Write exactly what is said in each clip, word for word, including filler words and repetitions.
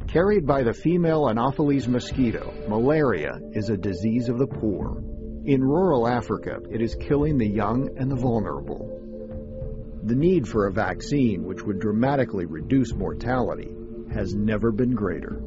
Carried by the female Anopheles mosquito, malaria is a disease of the poor. In rural Africa, it is killing the young and the vulnerable. The need for a vaccine which would dramatically reduce mortality has never been greater.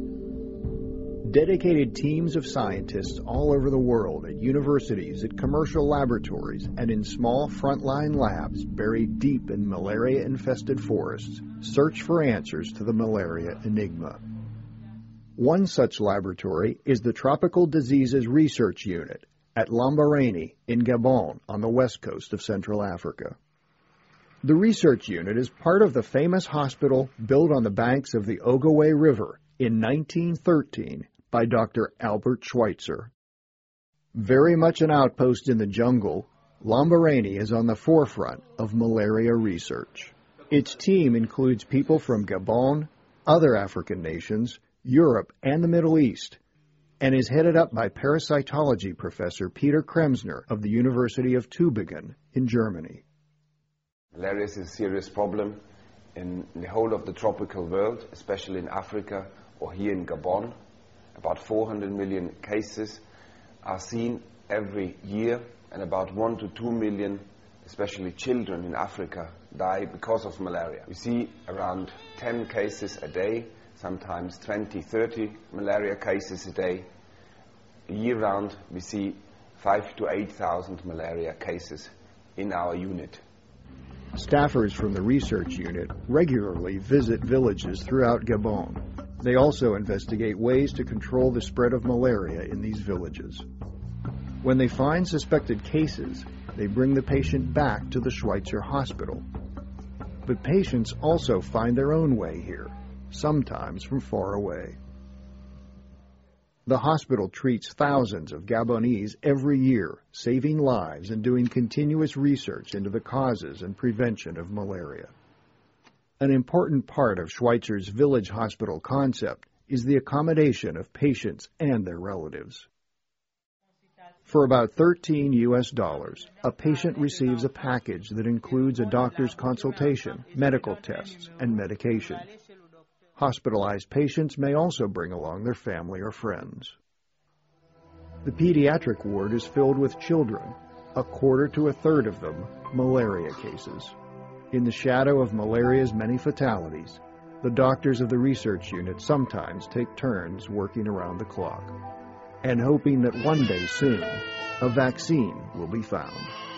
Dedicated teams of scientists all over the world at universities, at commercial laboratories, and in small frontline labs buried deep in malaria-infested forests search for answers to the malaria enigma. One such laboratory is the Tropical Diseases Research Unit at Lambaréné in Gabon on the west coast of Central Africa. The research unit is part of the famous hospital built on the banks of the Ogooué River in nineteen thirteen by Doctor Albert Schweitzer. Very much an outpost in the jungle, Lambaréné is on the forefront of malaria research. Its team includes people from Gabon, other African nations, Europe, and the Middle East, and is headed up by parasitology professor Peter Kremsner of the University of Tübingen in Germany. Malaria is a serious problem in the whole of the tropical world, especially in Africa or here in Gabon. About four hundred million cases are seen every year, and about one to two million, especially children in Africa, die because of malaria. We see around ten cases a day, sometimes twenty, thirty malaria cases a day. Year-round, we see five to eight thousand malaria cases in our unit. Staffers from the research unit regularly visit villages throughout Gabon. They also investigate ways to control the spread of malaria in these villages. When they find suspected cases, they bring the patient back to the Schweitzer Hospital. But patients also find their own way here, sometimes from far away. The hospital treats thousands of Gabonese every year, saving lives and doing continuous research into the causes and prevention of malaria. An important part of Schweitzer's village hospital concept is the accommodation of patients and their relatives. For about thirteen U S dollars, a patient receives a package that includes a doctor's consultation, medical tests, and medication. Hospitalized patients may also bring along their family or friends. The pediatric ward is filled with children, a quarter to a third of them malaria cases. In the shadow of malaria's many fatalities, the doctors of the research unit sometimes take turns working around the clock and hoping that one day soon a vaccine will be found.